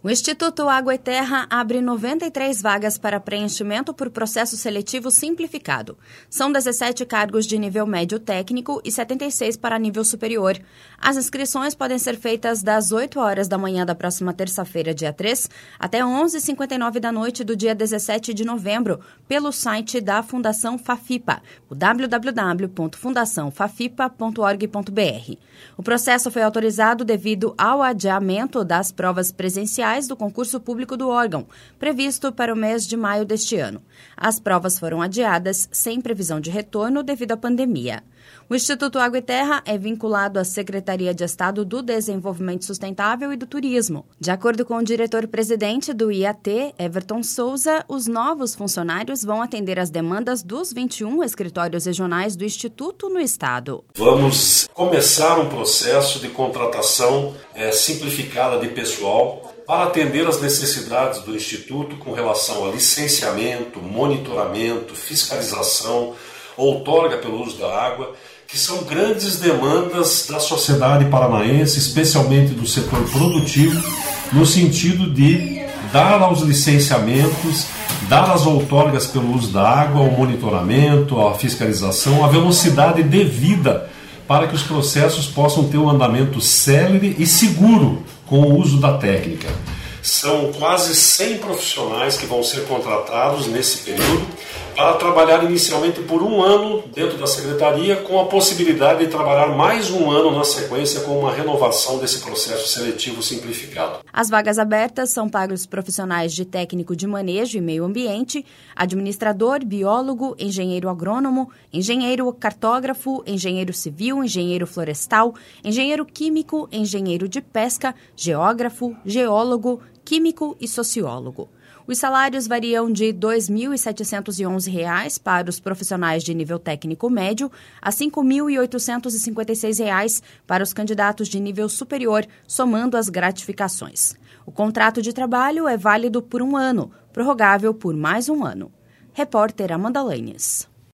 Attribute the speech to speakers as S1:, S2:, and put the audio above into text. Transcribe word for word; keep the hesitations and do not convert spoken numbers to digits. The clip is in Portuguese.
S1: O Instituto Água e Terra abre noventa e três vagas para preenchimento por processo seletivo simplificado. São dezessete cargos de nível médio técnico e setenta e seis para nível superior. As inscrições podem ser feitas das oito horas da manhã da próxima terça-feira, dia três, até onze e cinquenta e nove da noite do dia dezessete de novembro, pelo site da Fundação Fafipa, o w w w ponto fundação fafipa ponto org ponto b r. O processo foi autorizado devido ao adiamento das provas presenciais do concurso público do órgão, previsto para o mês de maio deste ano. As provas foram adiadas sem previsão de retorno devido à pandemia. O Instituto Água e Terra é vinculado à Secretaria de Estado do Desenvolvimento Sustentável e do Turismo. De acordo com o diretor-presidente do I A T, Everton Souza, os novos funcionários vão atender às demandas dos vinte e um escritórios regionais do Instituto no Estado.
S2: Vamos começar um processo de contratação é, simplificada de pessoal para atender às necessidades do Instituto com relação a licenciamento, monitoramento, fiscalização, outorga pelo uso da água, que são grandes demandas da sociedade paranaense, especialmente do setor produtivo, no sentido de dar aos licenciamentos, dar as outorgas pelo uso da água, o monitoramento, a fiscalização, a velocidade devida para que os processos possam ter um andamento célere e seguro com o uso da técnica. São quase cem profissionais que vão ser contratados nesse período para trabalhar inicialmente por um ano dentro da Secretaria, com a possibilidade de trabalhar mais um ano na sequência com uma renovação desse processo seletivo simplificado.
S1: As vagas abertas são para os profissionais de técnico de manejo e meio ambiente, administrador, biólogo, engenheiro agrônomo, engenheiro cartógrafo, engenheiro civil, engenheiro florestal, engenheiro químico, engenheiro de pesca, geógrafo, geólogo, químico e sociólogo. Os salários variam de dois mil setecentos e onze reais para os profissionais de nível técnico médio a cinco mil oitocentos e cinquenta e seis reais para os candidatos de nível superior, somando as gratificações. O contrato de trabalho é válido por um ano, prorrogável por mais um ano. Repórter Amanda Lanes.